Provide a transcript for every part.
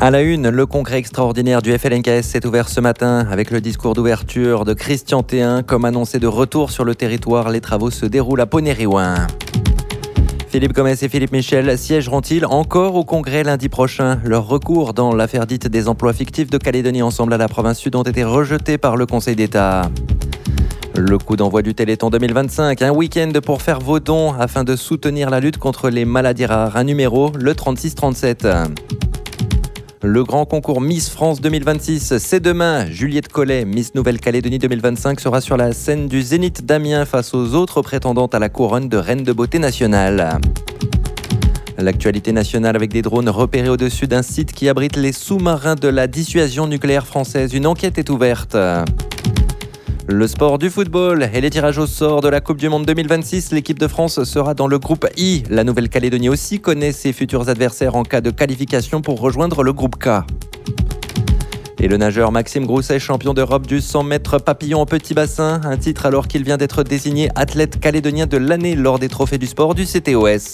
À la une, le congrès extraordinaire du FLNKS s'est ouvert ce matin avec le discours d'ouverture de Christian Théin. Comme annoncé de retour sur le territoire, les travaux se déroulent à Ponney-Riouin. Philippe Gomès et Philippe Michel siégeront-ils encore au congrès lundi prochain? Leurs recours dans l'affaire dite des emplois fictifs de Calédonie Ensemble à la province sud ont été rejetés par le Conseil d'État. Le coup d'envoi du Téléthon 2025, un week-end pour faire vos dons afin de soutenir la lutte contre les maladies rares. Un numéro, le 3637. Le grand concours Miss France 2026, c'est demain. Juliette Collet, Miss Nouvelle-Calédonie 2025, sera sur la scène du Zénith d'Amiens face aux autres prétendantes à la couronne de reine de beauté nationale. L'actualité nationale avec des drones repérés au-dessus d'un site qui abrite les sous-marins de la dissuasion nucléaire française. Une enquête est ouverte. Le sport du football et les tirages au sort de la Coupe du Monde 2026. L'équipe de France sera dans le groupe I. La Nouvelle-Calédonie aussi connaît ses futurs adversaires en cas de qualification pour rejoindre le groupe K. Et le nageur Maxime Grousset, champion d'Europe du 100 mètres papillon en petit bassin. Un titre alors qu'il vient d'être désigné athlète calédonien de l'année lors des trophées du sport du CTOS.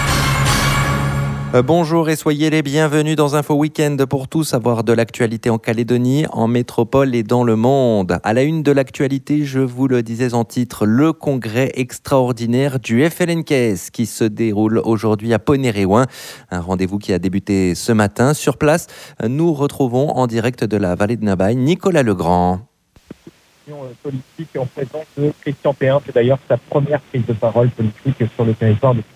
Bonjour et soyez les bienvenus dans Info Week-end pour tout savoir de l'actualité en Calédonie, en métropole et dans le monde. À la une de l'actualité, je vous le disais en titre, le congrès extraordinaire du FLNKS qui se déroule aujourd'hui à Ponney-Riouin. Un rendez-vous qui a débuté ce matin. Sur place, nous retrouvons en direct de la vallée de Nabaye Nicolas Legrand. Politique en présence de Christian Théin. C'est d'ailleurs sa première prise de parole politique sur le territoire de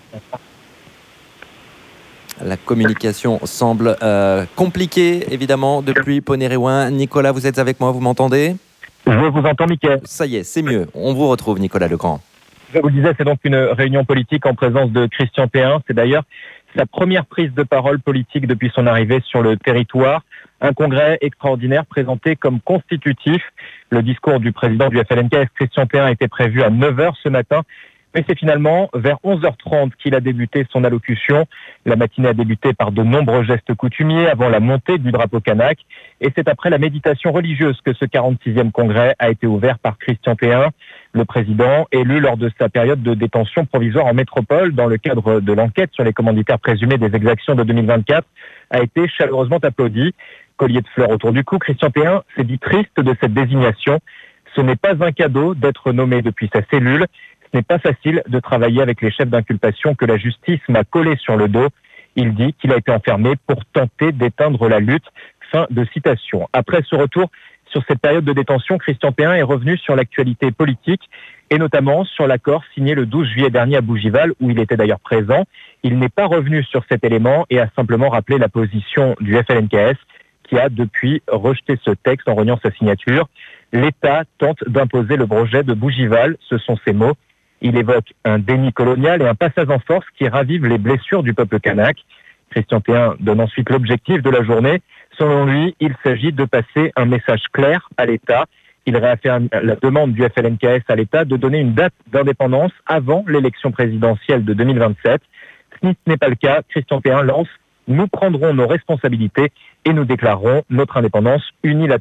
La communication semble compliquée, évidemment, depuis Ponney-Riouin. Nicolas, vous êtes avec moi, vous m'entendez? Je vous entends, Mickaël. Ça y est, c'est mieux. On vous retrouve, Nicolas Legrand. Je vous le disais, c'est donc une réunion politique en présence de Christian Théin. C'est d'ailleurs sa première prise de parole politique depuis son arrivée sur le territoire. Un congrès extraordinaire présenté comme constitutif. Le discours du président du FLNKS, Christian Théin, était prévu à 9h ce matin. Mais c'est finalement vers 11h30 qu'il a débuté son allocution. La matinée a débuté par de nombreux gestes coutumiers avant la montée du drapeau kanak. Et c'est après la méditation religieuse que ce 46e congrès a été ouvert par Christian Théin. Le président, élu lors de sa période de détention provisoire en métropole dans le cadre de l'enquête sur les commanditaires présumés des exactions de 2024, a été chaleureusement applaudi. Collier de fleurs autour du cou, Christian Théin s'est dit triste de cette désignation. Ce n'est pas un cadeau d'être nommé depuis sa cellule. Ce n'est pas facile de travailler avec les chefs d'inculpation que la justice m'a collé sur le dos. Il dit qu'il a été enfermé pour tenter d'éteindre la lutte. Fin de citation. Après ce retour sur cette période de détention, Christian Théin est revenu sur l'actualité politique et notamment sur l'accord signé le 12 juillet dernier à Bougival, où il était d'ailleurs présent. Il n'est pas revenu sur cet élément et a simplement rappelé la position du FLNKS qui a depuis rejeté ce texte en reniant sa signature. L'État tente d'imposer le projet de Bougival, ce sont ses mots. Il évoque un déni colonial et un passage en force qui ravive les blessures du peuple kanak. Christian Théin donne ensuite l'objectif de la journée. Selon lui, il s'agit de passer un message clair à l'État. Il réaffirme la demande du FLNKS à l'État de donner une date d'indépendance avant l'élection présidentielle de 2027. Si ce n'est pas le cas, Christian Théin lance « Nous prendrons nos responsabilités et nous déclarerons notre indépendance unilatéralement ».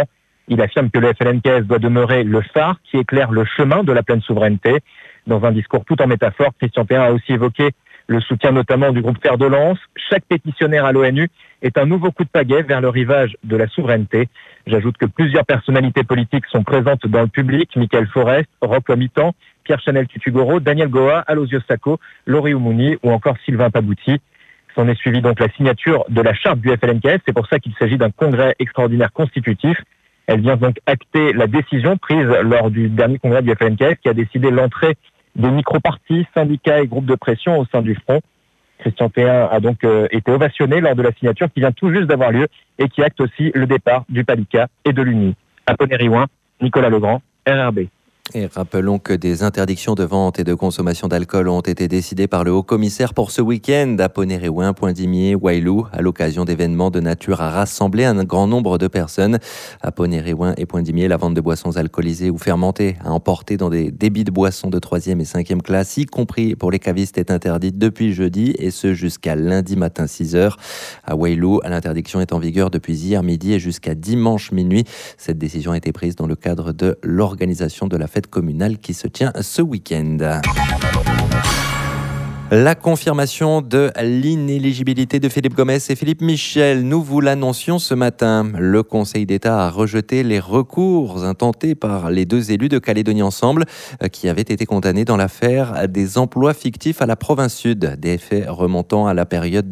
Il affirme que le FLNKS doit demeurer le phare qui éclaire le chemin de la pleine souveraineté. Dans un discours tout en métaphore, Christian Théin a aussi évoqué le soutien notamment du groupe Fer de Lance. Chaque pétitionnaire à l'ONU est un nouveau coup de pagaie vers le rivage de la souveraineté. J'ajoute que plusieurs personnalités politiques sont présentes dans le public. Michael Forest, Roch Lomitan, Pierre-Chanel Tutugoro, Daniel Goa, Alosio Sacco, Laurie Oumouni ou encore Sylvain Pabouti. S'en est suivi donc la signature de la charte du FLNKS. C'est pour ça qu'il s'agit d'un congrès extraordinaire constitutif. Elle vient donc acter la décision prise lors du dernier congrès du FLNKS qui a décidé l'entrée des micro-partis, syndicats et groupes de pression au sein du front. Christian Théin a donc été ovationné lors de la signature qui vient tout juste d'avoir lieu et qui acte aussi le départ du PALICA et de l'UNI. À Ponney-Riouin, Nicolas Legrand, RRB. Et rappelons que des interdictions de vente et de consommation d'alcool ont été décidées par le haut-commissaire pour ce week-end à Ponney-Riouin, Poindimier, Wailou, à l'occasion d'événements de nature à rassembler un grand nombre de personnes. À Ponney-Riouin et Poindimier, la vente de boissons alcoolisées ou fermentées à emporter dans des débits de boissons de 3e et 5e classe, y compris pour les cavistes, est interdite depuis jeudi et ce jusqu'à lundi matin 6h. À Wailou, l'interdiction est en vigueur depuis hier midi et jusqu'à dimanche minuit. Cette décision a été prise dans le cadre de l'organisation de la fête communale qui se tient ce week-end. La confirmation de l'inéligibilité de Philippe Gomès et Philippe Michel. Nous vous l'annoncions ce matin. Le Conseil d'État a rejeté les recours intentés par les deux élus de Calédonie Ensemble qui avaient été condamnés dans l'affaire des emplois fictifs à la province sud, des faits remontant à la période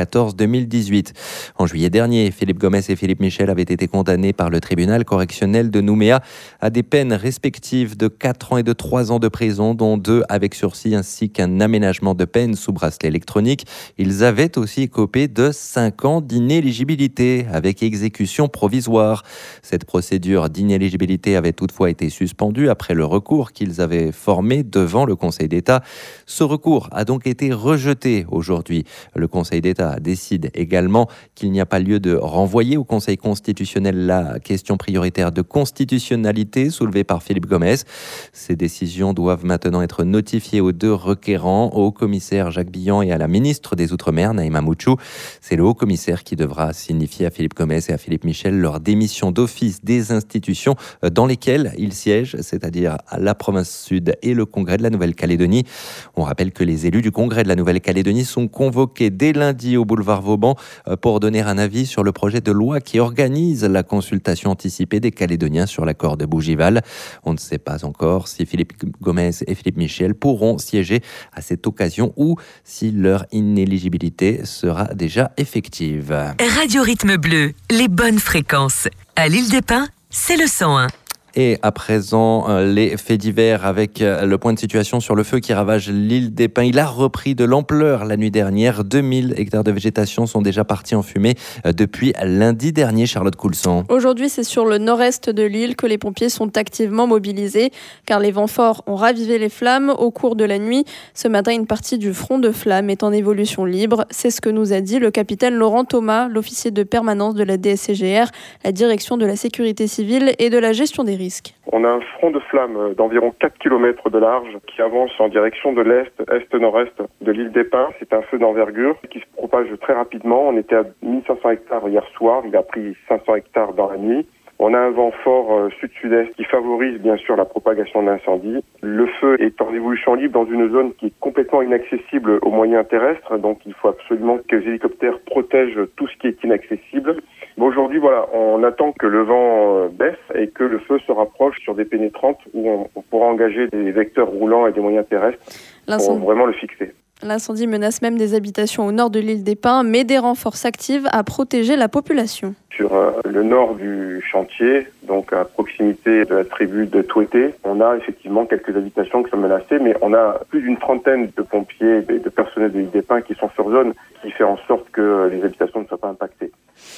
2014-2018. En juillet dernier, Philippe Gomès et Philippe Michel avaient été condamnés par le tribunal correctionnel de Nouméa à des peines respectives de 4 ans et de 3 ans de prison, dont 2 avec sursis, ainsi qu'un aménagement de peine sous bracelet électronique. Ils avaient aussi écopé de 5 ans d'inéligibilité avec exécution provisoire. Cette procédure d'inéligibilité avait toutefois été suspendue après le recours qu'ils avaient formé devant le Conseil d'État. Ce recours a donc été rejeté aujourd'hui. Le Conseil d'État décide également qu'il n'y a pas lieu de renvoyer au Conseil constitutionnel la question prioritaire de constitutionnalité soulevée par Philippe Gomès. Ces décisions doivent maintenant être notifiées aux deux requérants, au commissaire Jacques Billan et à la ministre des Outre-mer, Naïma Mouchou. C'est le haut-commissaire qui devra signifier à Philippe Gomès et à Philippe Michel leur démission d'office des institutions dans lesquelles ils siègent, c'est-à-dire à la province sud et le Congrès de la Nouvelle-Calédonie. On rappelle que les élus du Congrès de la Nouvelle-Calédonie sont convoqués dès lundi au boulevard Vauban pour donner un avis sur le projet de loi qui organise la consultation anticipée des Calédoniens sur l'accord de Bougival. On ne sait pas encore si Philippe Gomès et Philippe Michel pourront siéger à cette occasion ou si leur inéligibilité sera déjà effective. Radio Rythme Bleu, les bonnes fréquences. À l'Île des Pins, c'est le 101. Et à présent, les faits divers avec le point de situation sur le feu qui ravage l'île des Pins. Il a repris de l'ampleur la nuit dernière. 2000 hectares de végétation sont déjà partis en fumée depuis lundi dernier, Charlotte Coulson. Aujourd'hui, c'est sur le nord-est de l'île que les pompiers sont activement mobilisés car les vents forts ont ravivé les flammes au cours de la nuit. Ce matin, une partie du front de flammes est en évolution libre. C'est ce que nous a dit le capitaine Laurent Thomas, l'officier de permanence de la DSCGR, la direction de la sécurité civile et de la gestion des risques. On a un front de flammes d'environ 4 km de large qui avance en direction de l'est, est-nord-est de l'île des Pins. C'est un feu d'envergure qui se propage très rapidement. On était à 1500 hectares hier soir, il a pris 500 hectares dans la nuit. On a un vent fort sud-sud-est qui favorise bien sûr la propagation de l'incendie. Le feu est en évolution libre dans une zone qui est complètement inaccessible aux moyens terrestres, donc il faut absolument que les hélicoptères protègent tout ce qui est inaccessible. Aujourd'hui, voilà, on attend que le vent baisse et que le feu se rapproche sur des pénétrantes où on pourra engager des vecteurs roulants et des moyens terrestres pour vraiment le fixer. L'incendie menace même des habitations au nord de l'île des Pins, mais des renforts s'activent à protéger la population. Sur le nord du chantier, donc à proximité de la tribu de Touété, on a effectivement quelques habitations qui sont menacées, mais on a plus d'une trentaine de pompiers et de personnels de l'île des Pins qui sont sur zone, qui fait en sorte que les habitations ne soient pas impactées.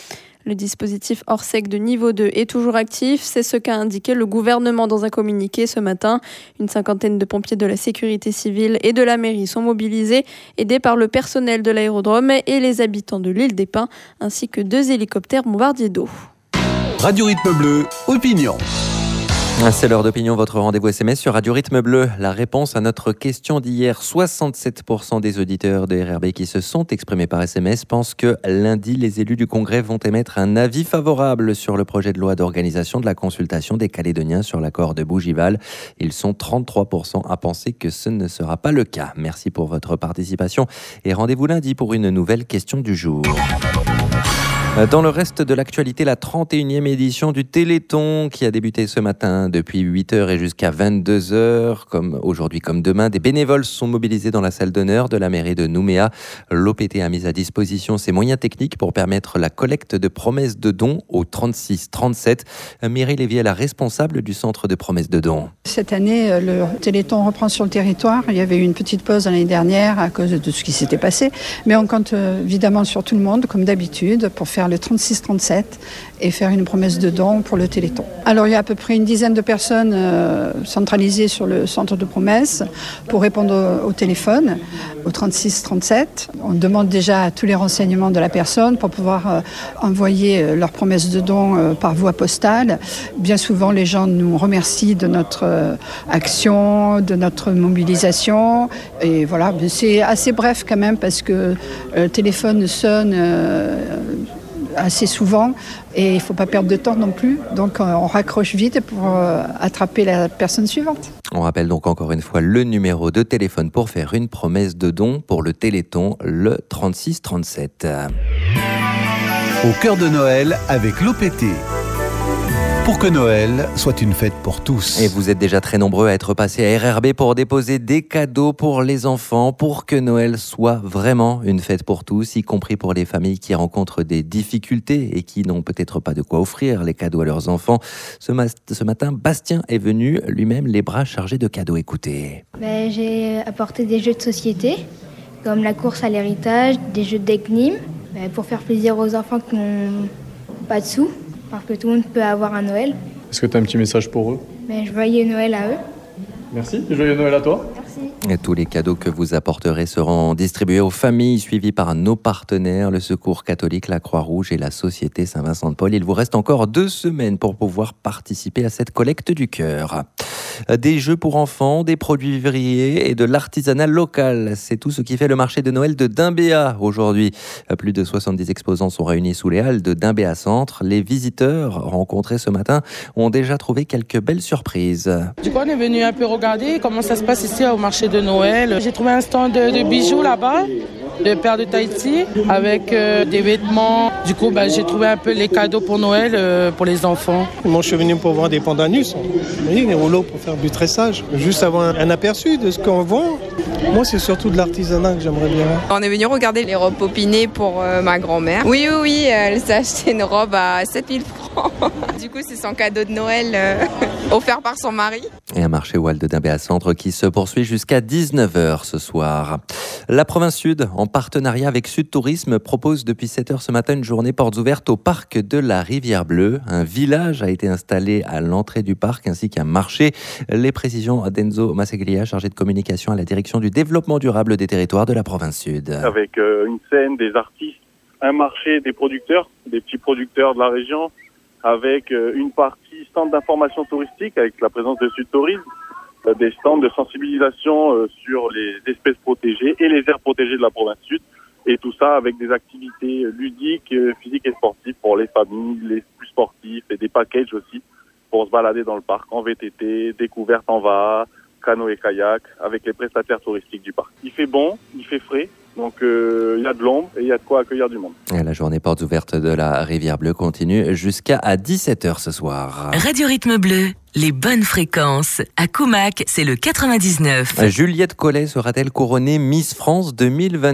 Le dispositif Orsec de niveau 2 est toujours actif. C'est ce qu'a indiqué le gouvernement dans un communiqué ce matin. Une cinquantaine de pompiers de la sécurité civile et de la mairie sont mobilisés, aidés par le personnel de l'aérodrome et les habitants de l'île des Pins, ainsi que 2 hélicoptères bombardiers d'eau. Radio Rythme Bleu, opinion. C'est l'heure d'opinion, votre rendez-vous SMS sur Radio Rythme Bleu. La réponse à notre question d'hier, 67% des auditeurs de RRB qui se sont exprimés par SMS pensent que lundi, les élus du Congrès vont émettre un avis favorable sur le projet de loi d'organisation de la consultation des Calédoniens sur l'accord de Bougival. Ils sont 33% à penser que ce ne sera pas le cas. Merci pour votre participation et rendez-vous lundi pour une nouvelle question du jour. Dans le reste de l'actualité, la 31e édition du Téléthon qui a débuté ce matin depuis 8h et jusqu'à 22h. Comme aujourd'hui comme demain, des bénévoles sont mobilisés dans la salle d'honneur de la mairie de Nouméa. L'OPT a mis à disposition ses moyens techniques pour permettre la collecte de promesses de dons au 36-37. Mireille Lévy est la responsable du centre de promesses de dons. Cette année, le Téléthon reprend sur le territoire. Il y avait eu une petite pause l'année dernière à cause de ce qui s'était passé. Mais on compte évidemment sur tout le monde, comme d'habitude, pour faire le 36-37 et faire une promesse de don pour le Téléthon. Alors il y a à peu près une dizaine de personnes centralisées sur le centre de promesses pour répondre au téléphone, au 36-37. On demande déjà tous les renseignements de la personne pour pouvoir envoyer leur promesse de don par voie postale. Bien souvent, les gens nous remercient de notre action, de notre mobilisation. Et voilà, c'est assez bref quand même parce que le téléphone sonne assez souvent et il ne faut pas perdre de temps non plus. Donc on raccroche vite pour attraper la personne suivante. On rappelle donc encore une fois le numéro de téléphone pour faire une promesse de don pour le Téléthon, le 36 37. Au cœur de Noël avec l'OPT. Pour que Noël soit une fête pour tous. Et vous êtes déjà très nombreux à être passés à RRB pour déposer des cadeaux pour les enfants, pour que Noël soit vraiment une fête pour tous, y compris pour les familles qui rencontrent des difficultés et qui n'ont peut-être pas de quoi offrir les cadeaux à leurs enfants. Ce matin, Bastien est venu lui-même les bras chargés de cadeaux. Écoutez. J'ai apporté des jeux de société, comme la course à l'héritage, des jeux d'énigmes, pour faire plaisir aux enfants qui n'ont pas de sous. Parce que tout le monde peut avoir un Noël. Est-ce que tu as un petit message pour eux ? Joyeux Noël à eux. Merci, joyeux Noël à toi. Merci. Et tous les cadeaux que vous apporterez seront distribués aux familles, suivis par nos partenaires, le Secours catholique, la Croix-Rouge et la Société Saint-Vincent-de-Paul. Il vous reste encore 2 semaines pour pouvoir participer à cette collecte du cœur. Des jeux pour enfants, des produits vivriers et de l'artisanat local. C'est tout ce qui fait le marché de Noël de Dimbéa aujourd'hui. Plus de 70 exposants sont réunis sous les halles de Dimbéa Centre. Les visiteurs rencontrés ce matin ont déjà trouvé quelques belles surprises. Du coup, on est venu un peu regarder comment ça se passe ici au marché de Noël. J'ai trouvé un stand de bijoux là-bas, de perles de Tahiti, avec des vêtements. Du coup, j'ai trouvé un peu les cadeaux pour Noël pour les enfants. Moi, je suis venu pour voir des pandanus, les rouleaux pour faire du tressage. Juste avoir un aperçu de ce qu'on vend. Moi, c'est surtout de l'artisanat que j'aimerais bien. On est venu regarder les robes popinées pour ma grand-mère. Oui, elle s'est acheté une robe à 7000 francs. Du coup, c'est son cadeau de Noël offert par son mari. Et un marché Wall de Dimbéa Centre qui se poursuit jusqu'à 19h ce soir. La province Sud, en partenariat avec Sud Tourisme, propose depuis 7h ce matin une journée portes ouvertes au parc de la Rivière Bleue. Un village a été installé à l'entrée du parc ainsi qu'un marché. Les précisions d'Enzo Masseglia, chargé de communication à la direction du développement durable des territoires de la province Sud. Avec une scène, des artistes, un marché des producteurs, des petits producteurs de la région, avec une partie stand d'information touristique avec la présence de Sud Tourisme, des stands de sensibilisation sur les espèces protégées et les aires protégées de la province Sud. Et tout ça avec des activités ludiques, physiques et sportives pour les familles, les plus sportifs et des packages aussi pour se balader dans le parc en VTT, découverte en VA, canoë et kayak avec les prestataires touristiques du parc. Il fait bon, il fait frais. Donc il y a de l'ombre et il y a de quoi accueillir du monde. Et la journée portes ouvertes de la Rivière Bleue continue jusqu'à 17h ce soir. Radio Rythme Bleu, les bonnes fréquences. À Coumac, c'est le 99. Juliette Collet sera-t-elle couronnée Miss France 2026 ?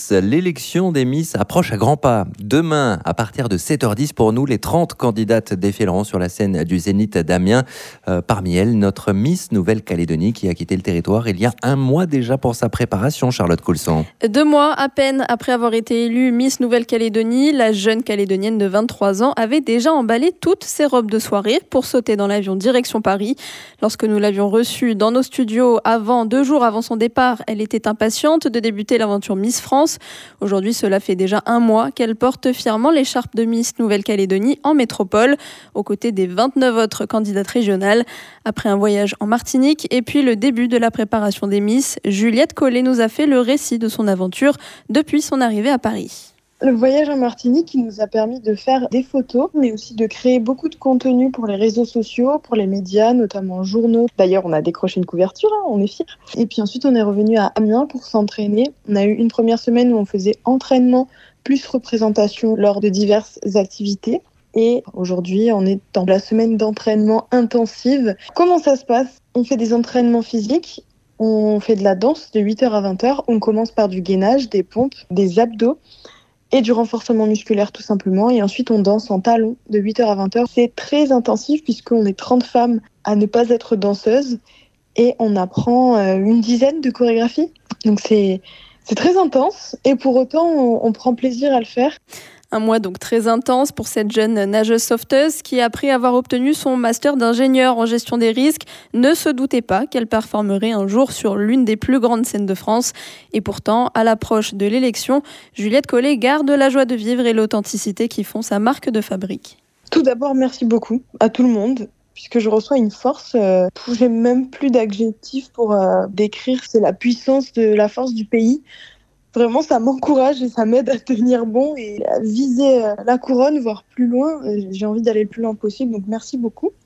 L'élection des Miss approche à grands pas. Demain, à partir de 7h10 pour nous, les 30 candidates défileront sur la scène du Zénith d'Amiens. Parmi elles, notre Miss Nouvelle-Calédonie qui a quitté le territoire il y a 1 mois déjà pour sa préparation, Charlotte Coulson. 2 mois à peine après avoir été élue Miss Nouvelle-Calédonie, la jeune Calédonienne de 23 ans avait déjà emballé toutes ses robes de soirée pour sauter dans l'avion direction Paris. Lorsque nous l'avions reçue dans nos studios 2 jours avant son départ, elle était impatiente de débuter l'aventure Miss France. Aujourd'hui, cela fait déjà 1 mois qu'elle porte fièrement l'écharpe de Miss Nouvelle-Calédonie en métropole, aux côtés des 29 autres candidates régionales. Après un voyage en Martinique et puis le début de la préparation des Miss, Juliette Collet nous a fait le récit de son aventure depuis son arrivée à Paris. Le voyage en Martinique, il nous a permis de faire des photos, mais aussi de créer beaucoup de contenu pour les réseaux sociaux, pour les médias, notamment journaux. D'ailleurs, on a décroché une couverture, on est fiers. Et puis ensuite, on est revenu à Amiens pour s'entraîner. On a eu une première semaine où on faisait entraînement plus représentation lors de diverses activités. Et aujourd'hui, on est dans la semaine d'entraînement intensive. Comment ça se passe ? On fait des entraînements physiques. On fait de la danse de 8h à 20h. On commence par du gainage, des pompes, des abdos et du renforcement musculaire tout simplement. Et ensuite, on danse en talons de 8h à 20h. C'est très intensif puisqu'on est 30 femmes à ne pas être danseuses et on apprend une dizaine de chorégraphies. Donc c'est très intense et pour autant, on prend plaisir à le faire. 1 mois donc très intense pour cette jeune nageuse sauveteuse qui, après avoir obtenu son master d'ingénieur en gestion des risques, ne se doutait pas qu'elle performerait un jour sur l'une des plus grandes scènes de France. Et pourtant, à l'approche de l'élection, Juliette Collet garde la joie de vivre et l'authenticité qui font sa marque de fabrique. Tout d'abord, merci beaucoup à tout le monde, puisque je reçois une force. J'ai même plus d'adjectifs pour décrire. C'est la puissance de la force du pays. Vraiment, ça m'encourage et ça m'aide à tenir bon et à viser la couronne, voire plus loin. J'ai envie d'aller le plus loin possible, donc merci beaucoup.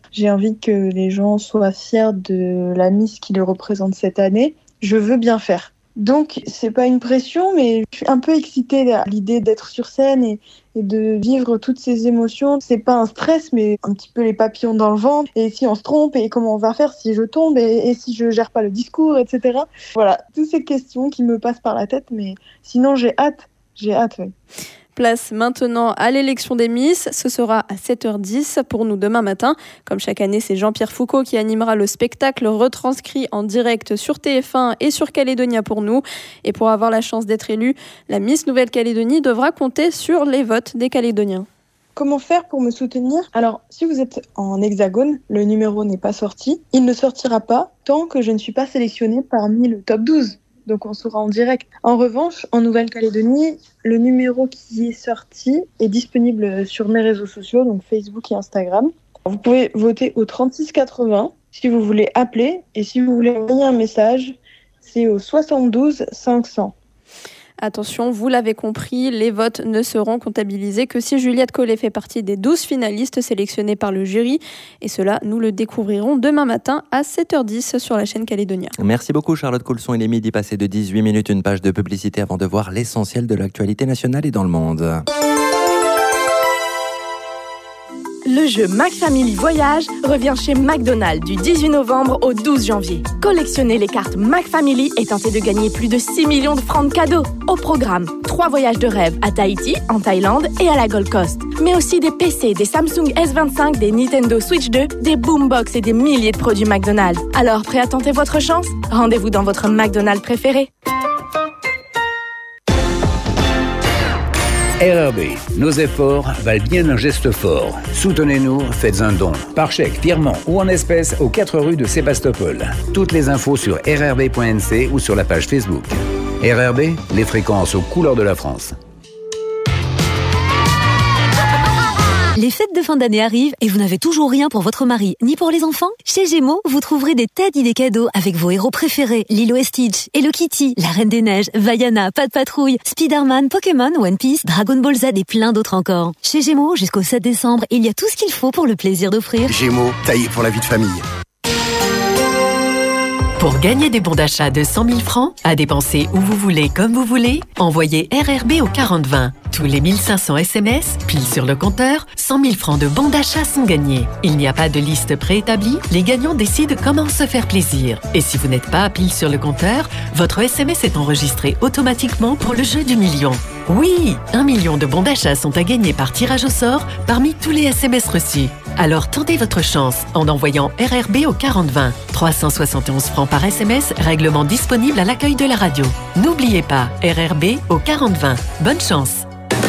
J'ai envie que les gens soient fiers de la Miss qui les représente cette année. Je veux bien faire. Donc, c'est pas une pression, mais je suis un peu excitée à l'idée d'être sur scène et de vivre toutes ces émotions. C'est pas un stress, mais un petit peu les papillons dans le ventre. Et si on se trompe, et comment on va faire si je tombe, et si je gère pas le discours, etc. Voilà, toutes ces questions qui me passent par la tête, mais sinon j'ai hâte, oui. Place maintenant à l'élection des Miss. Ce sera à 7h10 pour nous demain matin. Comme chaque année, c'est Jean-Pierre Foucault qui animera le spectacle retranscrit en direct sur TF1 et sur Calédonia pour nous. Et pour avoir la chance d'être élue, la Miss Nouvelle-Calédonie devra compter sur les votes des Calédoniens. Comment faire pour me soutenir ? Alors, si vous êtes en hexagone, le numéro n'est pas sorti. Il ne sortira pas tant que je ne suis pas sélectionnée parmi le top 12. Donc on sera en direct. En revanche, en Nouvelle-Calédonie, le numéro qui est sorti est disponible sur mes réseaux sociaux, donc Facebook et Instagram. Vous pouvez voter au 3680 si vous voulez appeler, et si vous voulez envoyer un message, c'est au 72 500. Attention, vous l'avez compris, les votes ne seront comptabilisés que si Juliette Collet fait partie des 12 finalistes sélectionnés par le jury. Et cela, nous le découvrirons demain matin à 7h10 sur la chaîne Calédonia. Merci beaucoup Charlotte Coulson. Il est midi passé de 18 minutes, une page de publicité avant de voir l'essentiel de l'actualité nationale et dans le monde. Le jeu McFamily Voyage revient chez McDonald's du 18 novembre au 12 janvier. Collectionnez les cartes McFamily et tentez de gagner plus de 6 millions de francs de cadeaux. Au programme, 3 voyages de rêve à Tahiti, en Thaïlande et à la Gold Coast. Mais aussi des PC, des Samsung S25, des Nintendo Switch 2, des Boombox et des milliers de produits McDonald's. Alors, prêt à tenter votre chance ? Rendez-vous dans votre McDonald's préféré. RRB, nos efforts valent bien un geste fort. Soutenez-nous, faites un don. Par chèque, virement ou en espèces aux 4 rues de Sébastopol. Toutes les infos sur rrb.nc ou sur la page Facebook. RRB, les fréquences aux couleurs de la France. Les fêtes de fin d'année arrivent et vous n'avez toujours rien pour votre mari, ni pour les enfants ? Chez Gémeaux, vous trouverez des tas d'idées cadeaux avec vos héros préférés, Lilo et Stitch, Hello Kitty, La Reine des Neiges, Vaiana, Pat Patrouille, Spider-Man, Pokémon, One Piece, Dragon Ball Z et plein d'autres encore. Chez Gémeaux, jusqu'au 7 décembre, il y a tout ce qu'il faut pour le plaisir d'offrir. Gémeaux, taillé pour la vie de famille. Pour gagner des bons d'achat de 100 000 francs, à dépenser où vous voulez, comme vous voulez, envoyez RRB au 4020. Tous les 1500 SMS, pile sur le compteur, 100 000 francs de bons d'achat sont gagnés. Il n'y a pas de liste préétablie, les gagnants décident comment se faire plaisir. Et si vous n'êtes pas pile sur le compteur, votre SMS est enregistré automatiquement pour le jeu du million. Oui, 1 million de bons d'achat sont à gagner par tirage au sort parmi tous les SMS reçus. Alors tentez votre chance en envoyant RRB au 4020. 371 francs par SMS, règlement disponible à l'accueil de la radio. N'oubliez pas, RRB au 4020. Bonne chance.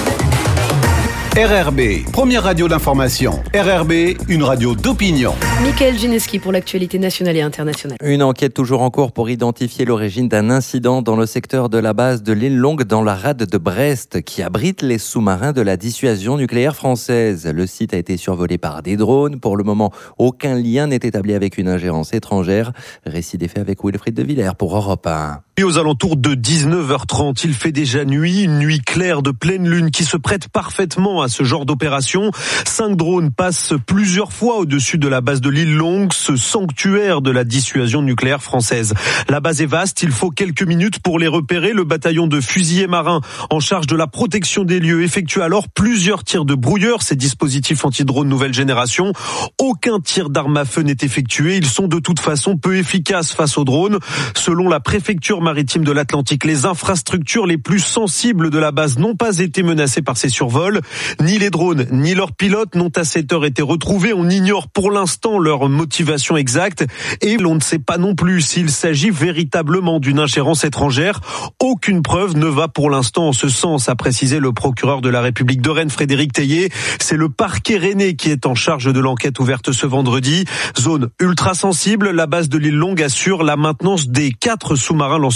RRB, première radio d'information. RRB, une radio d'opinion. Mickaël Gineski pour l'actualité nationale et internationale. Une enquête toujours en cours pour identifier l'origine d'un incident dans le secteur de la base de l'île Longue dans la rade de Brest qui abrite les sous-marins de la dissuasion nucléaire française. Le site a été survolé par des drones. Pour le moment, aucun lien n'est établi avec une ingérence étrangère. Récit des faits avec Wilfried de Villers pour Europe 1. Et aux alentours de 19h30, il fait déjà nuit, une nuit claire de pleine lune qui se prête parfaitement à ce genre d'opération. 5 drones passent plusieurs fois au-dessus de la base de l'île Longue, ce sanctuaire de la dissuasion nucléaire française. La base est vaste, il faut quelques minutes pour les repérer. Le bataillon de fusiliers marins en charge de la protection des lieux effectue alors plusieurs tirs de brouilleurs, ces dispositifs anti-drones nouvelle génération. Aucun tir d'arme à feu n'est effectué, ils sont de toute façon peu efficaces face aux drones. Selon la préfecture maritime de l'Atlantique, les infrastructures les plus sensibles de la base n'ont pas été menacées par ces survols. Ni les drones, ni leurs pilotes n'ont à cette heure été retrouvés. On ignore pour l'instant leur motivation exacte et l'on ne sait pas non plus s'il s'agit véritablement d'une ingérence étrangère. Aucune preuve ne va pour l'instant en ce sens, a précisé le procureur de la République de Rennes, Frédéric Teillet. C'est le parquet rennais qui est en charge de l'enquête ouverte ce vendredi. Zone ultra sensible, la base de l'île Longue assure la maintenance des 4 sous-marins lanceurs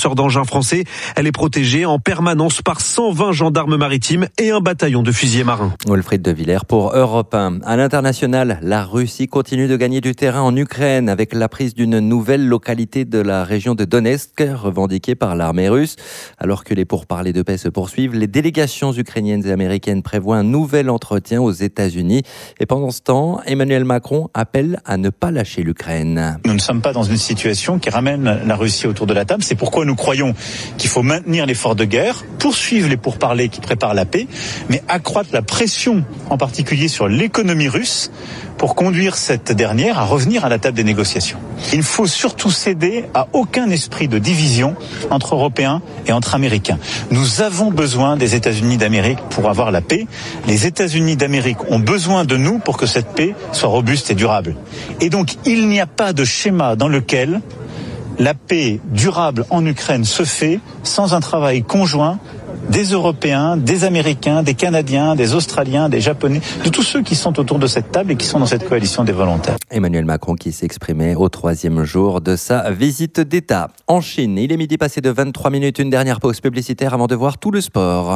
lanceurs d'engins français. Elle est protégée en permanence par 120 gendarmes maritimes et un bataillon de fusiliers marins. Wilfried de Villers pour Europe 1. À l'international, la Russie continue de gagner du terrain en Ukraine avec la prise d'une nouvelle localité de la région de Donetsk, revendiquée par l'armée russe. Alors que les pourparlers de paix se poursuivent, les délégations ukrainiennes et américaines prévoient un nouvel entretien aux États-Unis. Et pendant ce temps, Emmanuel Macron appelle à ne pas lâcher l'Ukraine. Nous ne sommes pas dans une situation qui ramène la Russie autour de la table. C'est pourquoi nous croyons qu'il faut maintenir l'effort de guerre, poursuivre les pourparlers qui préparent la paix, mais accroître la pression, en particulier sur l'économie russe, pour conduire cette dernière à revenir à la table des négociations. Il ne faut surtout céder à aucun esprit de division entre Européens et entre Américains. Nous avons besoin des États-Unis d'Amérique pour avoir la paix. Les États-Unis d'Amérique ont besoin de nous pour que cette paix soit robuste et durable. Et donc, il n'y a pas de schéma dans lequel la paix durable en Ukraine se fait sans un travail conjoint des Européens, des Américains, des Canadiens, des Australiens, des Japonais, de tous ceux qui sont autour de cette table et qui sont dans cette coalition des volontaires. Emmanuel Macron qui s'exprimait au 3e jour de sa visite d'État. En Chine, il est midi passé de 23 minutes, une dernière pause publicitaire avant de voir tout le sport.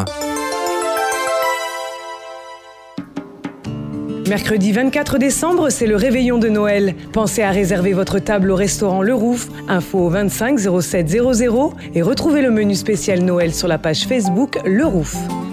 Mercredi 24 décembre, c'est le réveillon de Noël. Pensez à réserver votre table au restaurant Le Rouf. Info au 25 07 00 et retrouvez le menu spécial Noël sur la page Facebook Le Rouf.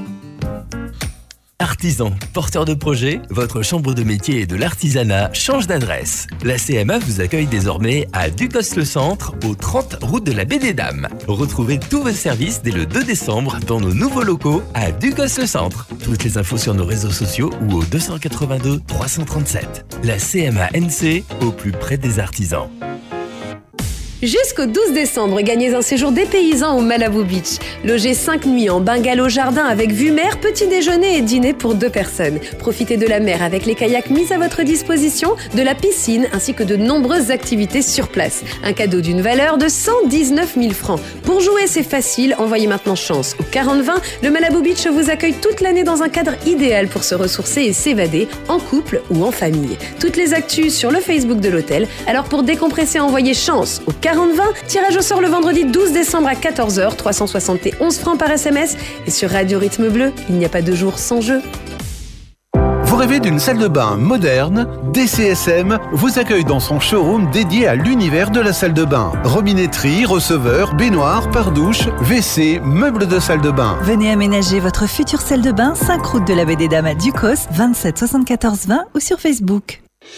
Artisan, porteur de projet, votre chambre de métier et de l'artisanat change d'adresse. La CMA vous accueille désormais à Ducos-le-Centre, au 30 route de la Baie des Dames. Retrouvez tous vos services dès le 2 décembre dans nos nouveaux locaux à Ducos-le-Centre. Toutes les infos sur nos réseaux sociaux ou au 282 337. La CMA NC, au plus près des artisans. Jusqu'au 12 décembre, gagnez un séjour dépaysant au Malibu Beach. Logez 5 nuits en bungalow jardin avec vue mer, petit déjeuner et dîner pour 2 personnes. Profitez de la mer avec les kayaks mis à votre disposition, de la piscine ainsi que de nombreuses activités sur place. Un cadeau d'une valeur de 119 000 francs. Pour jouer, c'est facile, envoyez maintenant chance au 40-20. Le Malibu Beach vous accueille toute l'année dans un cadre idéal pour se ressourcer et s'évader, en couple ou en famille. Toutes les actus sur le Facebook de l'hôtel. Alors pour décompresser, envoyez chance au 40-20, tirage au sort le vendredi 12 décembre à 14h, 371 francs par SMS. Et sur Radio Rythme Bleu, il n'y a pas de jour sans jeu. Vous rêvez d'une salle de bain moderne? DCSM vous accueille dans son showroom dédié à l'univers de la salle de bain. Robinetterie, receveur, baignoire, pare-douche, WC, meubles de salle de bain. Venez aménager votre future salle de bain, 5 route de la Baie des Dames à Ducos, 27 74 20 ou sur Facebook.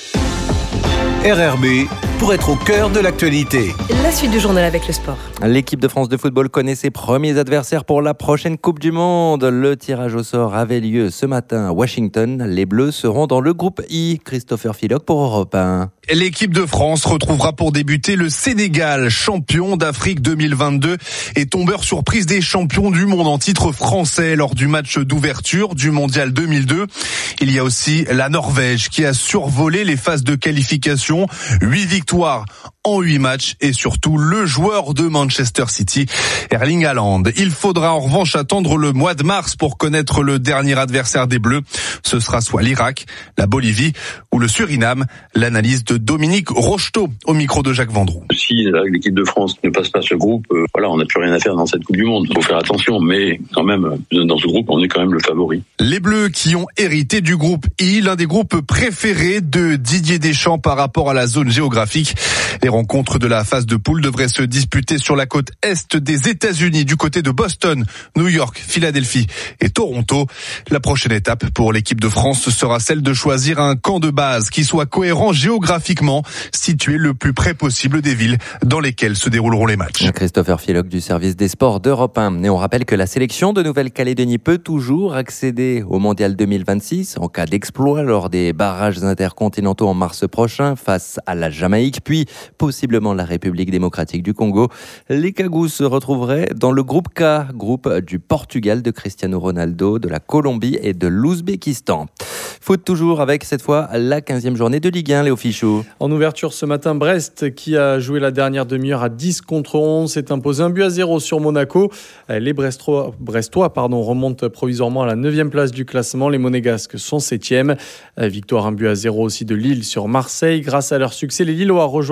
RRB, pour être au cœur de l'actualité. La suite du journal avec le sport. L'équipe de France de football connaît ses premiers adversaires pour la prochaine Coupe du Monde. Le tirage au sort avait lieu ce matin à Washington. Les Bleus seront dans le groupe I. Christopher Philoc pour Europe 1. L'équipe de France retrouvera pour débuter le Sénégal, champion d'Afrique 2022 et tombeur surprise des champions du monde en titre français lors du match d'ouverture du Mondial 2002. Il y a aussi la Norvège qui a survolé les phases de qualification. 8 victoires en 8 matchs et surtout le joueur de Manchester City, Erling Haaland. Il faudra en revanche attendre le mois de mars pour connaître le dernier adversaire des Bleus. Ce sera soit l'Irak, la Bolivie ou le Suriname. L'analyse de Dominique Rocheteau au micro de Jacques Vendroux. Si l'équipe de France ne passe pas ce groupe, on n'a plus rien à faire dans cette Coupe du Monde. Il faut faire attention, mais quand même, dans ce groupe, on est quand même le favori. Les Bleus qui ont hérité du groupe I, l'un des groupes préférés de Didier Deschamps par rapport à la zone géographique. Les rencontres de la phase de poule devraient se disputer sur la côte est des États-Unis, du côté de Boston, New York, Philadelphie et Toronto. La prochaine étape pour l'équipe de France sera celle de choisir un camp de base qui soit cohérent géographiquement, situé le plus près possible des villes dans lesquelles se dérouleront les matchs. Christopher Philoc du service des sports d'Europe 1. Et on rappelle que la sélection de Nouvelle-Calédonie peut toujours accéder au Mondial 2026 en cas d'exploit lors des barrages intercontinentaux en mars prochain face à la Jamaïque, puis possiblement la République démocratique du Congo. Les Cagoux se retrouveraient dans le groupe K, groupe du Portugal, de Cristiano Ronaldo, de la Colombie et de l'Ouzbékistan. Foot toujours avec cette fois la 15e journée de Ligue 1, Léo Fichou. En ouverture ce matin, Brest, qui a joué la dernière demi-heure à 10 contre 11, s'est imposé 1-0 sur Monaco. Les Brestois remontent provisoirement à la 9e place du classement. Les Monégasques sont 7e. Victoire 1-0 aussi de Lille sur Marseille. Grâce à leur succès, les Lillois rejoignent les Marseillais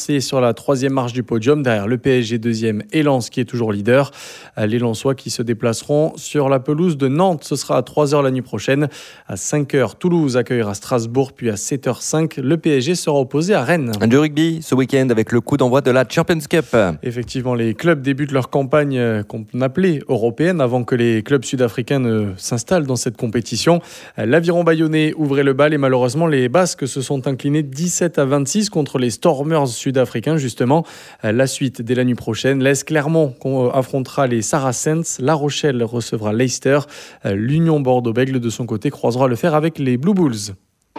Marseillais sur la 3e marche du podium, derrière le PSG 2e et Lens qui est toujours leader. Les Lensois qui se déplaceront sur la pelouse de Nantes. Ce sera à 3h la nuit prochaine. À 5h, Toulouse accueillera Strasbourg, puis à 7h05, le PSG sera opposé à Rennes. Du rugby ce week-end avec le coup d'envoi de la Champions Cup. Effectivement, les clubs débutent leur campagne qu'on appelait européenne avant que les clubs sud-africains ne s'installent dans cette compétition. L'Aviron Bayonnais ouvrait le bal et malheureusement les Basques se sont inclinés 17-26 contre les Stormers sud-africains justement. La suite dès la nuit prochaine, l'AS Clermont affrontera les Saracens, La Rochelle recevra Leicester, l'Union Bordeaux-Bègles de son côté croisera le fer avec les Blue Bulls.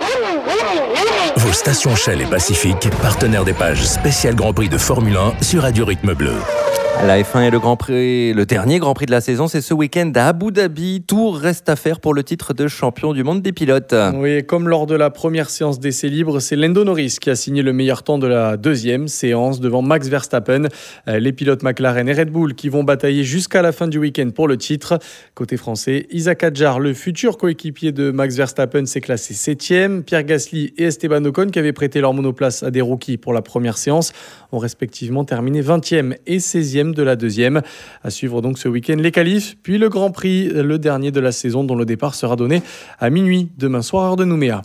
Vos stations Shell et Pacifique, partenaires des pages spéciales Grand Prix de Formule 1 sur Radio Rythme Bleu. La F1 est le dernier Grand Prix de la saison, c'est ce week-end à Abu Dhabi. Tout reste à faire pour le titre de champion du monde des pilotes. Oui, comme lors de la première séance d'essais libres, c'est Lando Norris qui a signé le meilleur temps de la deuxième séance devant Max Verstappen. Les pilotes McLaren et Red Bull qui vont batailler jusqu'à la fin du week-end pour le titre. Côté français, Isaac Hadjar, le futur coéquipier de Max Verstappen, s'est classé 7e. Pierre Gasly et Esteban Ocon, qui avaient prêté leur monoplace à des rookies pour la première séance, ont respectivement terminé 20e et 16e de la deuxième. À suivre donc ce week-end les qualifs, puis le Grand Prix, le dernier de la saison dont le départ sera donné à minuit demain soir heure de Nouméa.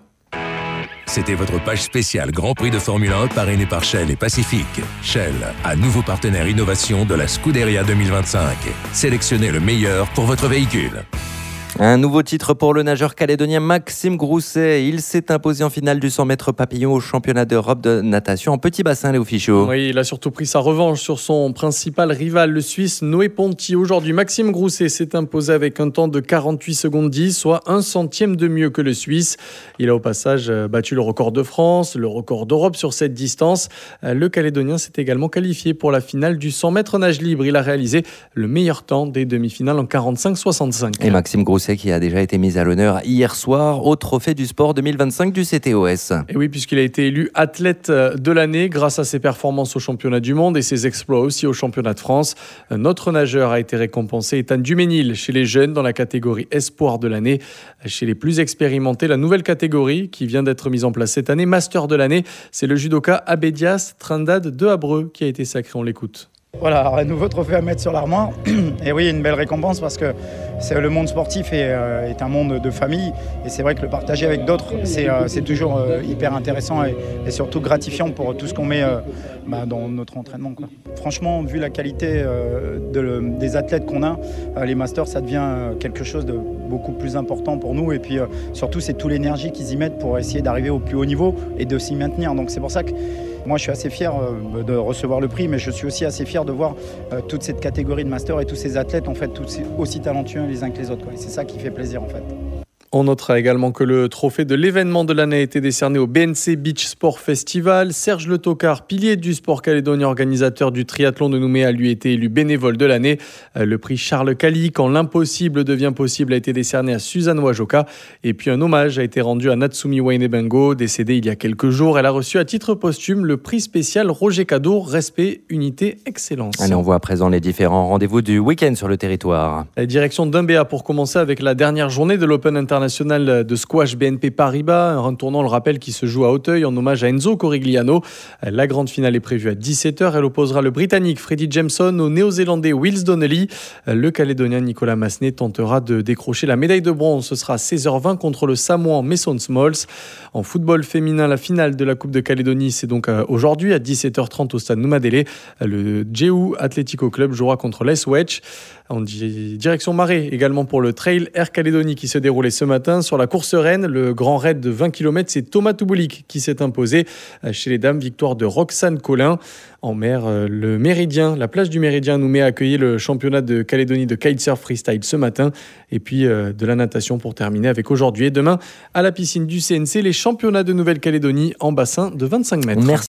C'était votre page spéciale Grand Prix de Formule 1 parrainée par Shell et Pacifique. Shell, à nouveau partenaire innovation de la Scuderia 2025. Sélectionnez le meilleur pour votre véhicule. Un nouveau titre pour le nageur calédonien Maxime Grousset. Il s'est imposé en finale du 100 mètres papillon au championnat d'Europe de natation en petit bassin, Léo Fichot. Oui, il a surtout pris sa revanche sur son principal rival, le Suisse Noé Ponty. Aujourd'hui, Maxime Grousset s'est imposé avec un temps de 48 secondes 10, soit 1 centième de mieux que le Suisse. Il a au passage battu le record de France, le record d'Europe sur cette distance. Le Calédonien s'est également qualifié pour la finale du 100 mètres nage libre. Il a réalisé le meilleur temps des demi-finales en 45-65. Et Maxime Grousset qui a déjà été mis à l'honneur hier soir au Trophée du Sport 2025 du CTOS. Et oui, puisqu'il a été élu athlète de l'année grâce à ses performances au championnat du monde et ses exploits aussi au championnat de France. Notre nageur a été récompensé, Ethan Duménil, chez les jeunes dans la catégorie Espoir de l'année. Chez les plus expérimentés, la nouvelle catégorie qui vient d'être mise en place cette année, Master de l'année, c'est le judoka Abedias Trindade de Abreu qui a été sacré. On l'écoute. Voilà, alors un nouveau trophée à mettre sur l'armoire. Et oui, une belle récompense parce que le monde sportif est un monde de famille. Et c'est vrai que le partager avec d'autres, c'est toujours hyper intéressant et surtout gratifiant pour tout ce qu'on met dans notre entraînement, quoi. Franchement, vu la qualité des athlètes qu'on a, les masters, ça devient quelque chose de beaucoup plus important pour nous. Et puis surtout, c'est toute l'énergie qu'ils y mettent pour essayer d'arriver au plus haut niveau et de s'y maintenir. Donc c'est pour ça que moi, je suis assez fier de recevoir le prix, mais je suis aussi assez fier de voir toute cette catégorie de master et tous ces athlètes, en fait, tous aussi talentueux les uns que les autres, quoi. Et c'est ça qui fait plaisir, en fait. On notera également que le trophée de l'événement de l'année a été décerné au BNC Beach Sport Festival. Serge Le Tocard, pilier du sport calédonien, organisateur du triathlon de Nouméa, lui a été élu bénévole de l'année. Le prix Charles Cali, quand l'impossible devient possible, a été décerné à Suzanne Wajoka. Et puis un hommage a été rendu à Natsumi Wainebengo, décédée il y a quelques jours. Elle a reçu à titre posthume le prix spécial Roger Cadeau, Respect, Unité, Excellence. Allez, on voit à présent les différents rendez-vous du week-end sur le territoire. La direction d'Umbéa pour commencer avec la dernière journée de l'Open International de squash BNP Paribas, un tournoi, on le rappelle, qui se joue à Auteuil en hommage à Enzo Corigliano. La grande finale est prévue à 17h. Elle opposera le Britannique Freddie Jameson au Néo-Zélandais Wills Donnelly. Le Calédonien Nicolas Massenet tentera de décrocher la médaille de bronze. Ce sera à 16h20 contre le Samoan Mason Smalls. En football féminin, la finale de la Coupe de Calédonie, c'est donc aujourd'hui à 17h30 au stade Noumadélé. Le Djéou Atlético Club jouera contre l'Eswech. En direction Marais, également pour le Trail Air Calédonie qui se déroulait ce matin. Sur la course reine, le grand raid de 20 km, c'est Thomas Touboulik qui s'est imposé. Chez les dames, victoire de Roxane Collin. En mer, le Méridien, la plage du Méridien à Nouméa a accueilli le championnat de Calédonie de kitesurf freestyle ce matin. Et puis de la natation pour terminer avec aujourd'hui et demain à la piscine du CNC, les championnats de Nouvelle-Calédonie en bassin de 25 mètres. Merci.